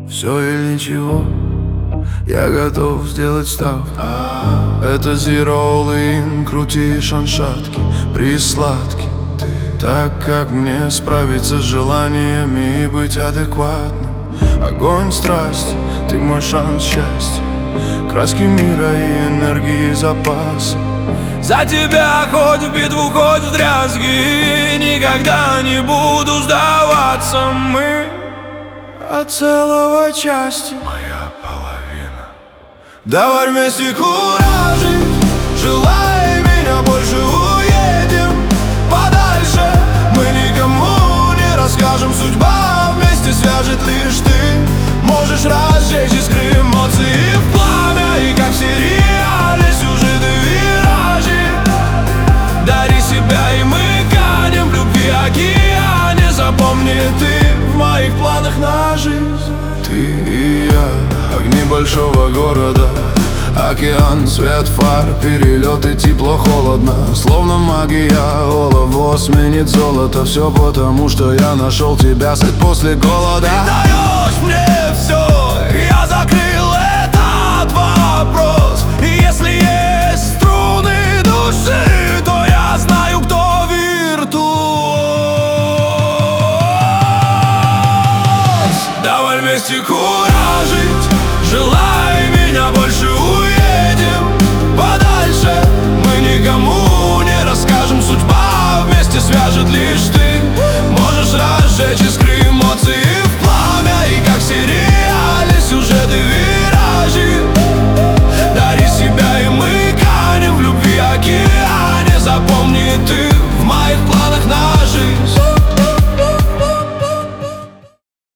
Все или ничего, я готов сделать ставку. Это zero all-in, крутишь аншатки, присладки. Так как мне справиться с желаниями и быть адекватным. Огонь страсти, ты мой шанс счастья, краски мира и энергии запас. За тебя хоть в битву, хоть в дрязги, никогда не буду сдаваться. Мы от целого части, моя половина. Давай вместе куражить, желай меня больше, уедем подальше. Мы никому не расскажем, судьба вместе свяжет лишь ты. Можешь разжечь искры эмоций в пламя, и как в сериале сюжеты виражи. Дари себя, и мы канем в любви океане. Запомни, ты в моих планах на жизнь. Ты и я, огни большого города, океан, свет фар, перелеты, тепло-холодно. Словно магия, олово сменит золото. Все потому, что я нашел тебя, свет после голода. Ты даешь мне все, я закрыл этот вопрос. И если есть струны души, то я знаю, кто виртуоз. Давай вместе курим.